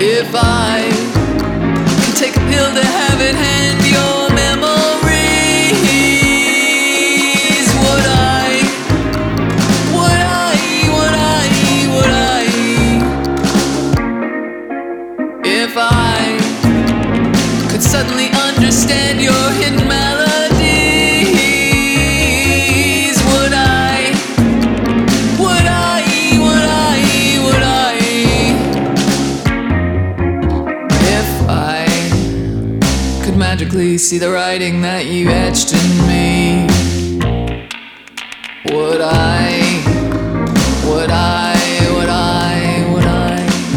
If I could take a pill to have it hand your memories, would I, would I, would I, would I? If I could suddenly understand your hidden melodies, would I, would I, would I, would I? If I could magically see the writing that you etched in me, would I, would I, would I, would I?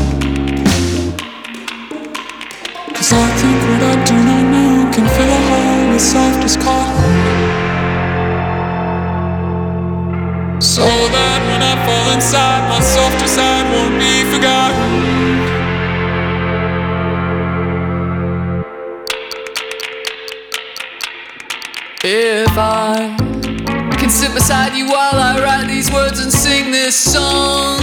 'Cause I think what I do not know can fill a hole as soft as cotton, so that when I fall inside, my softer side won't be forgotten. If I can sit beside you while I write these words and sing this song,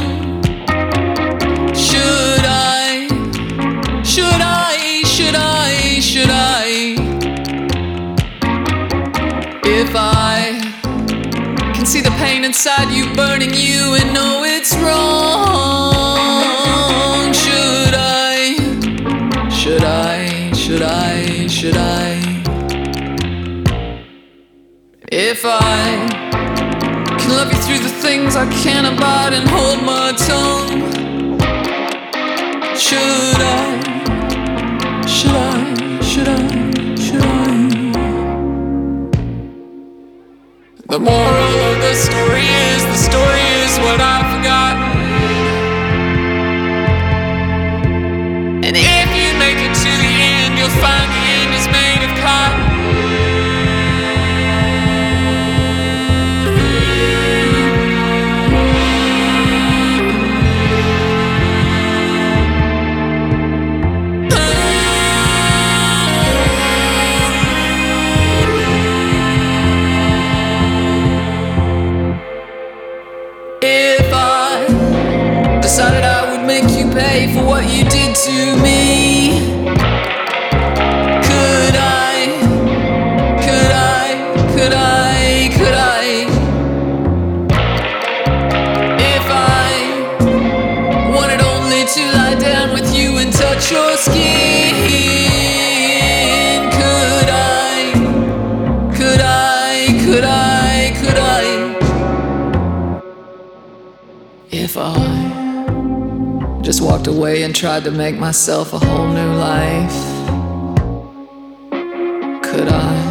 should I, should I, should I, should I? If I can see the pain inside you burning you and know it's wrong, should I, should I, should I, should I? If I can love you through the things I can't abide and hold my tongue, should I, should I, should I, should I? The moral of the story is what I've forgotten. And if you make it to the end, you'll find the end is made of cotton. If I decided I would make you pay for what you did to me, could I, could I, could I, could I? If I wanted only to lie down with you and touch your skin, could I, could I, could I, could I? If I just walked away and tried to make myself a whole new life, could I?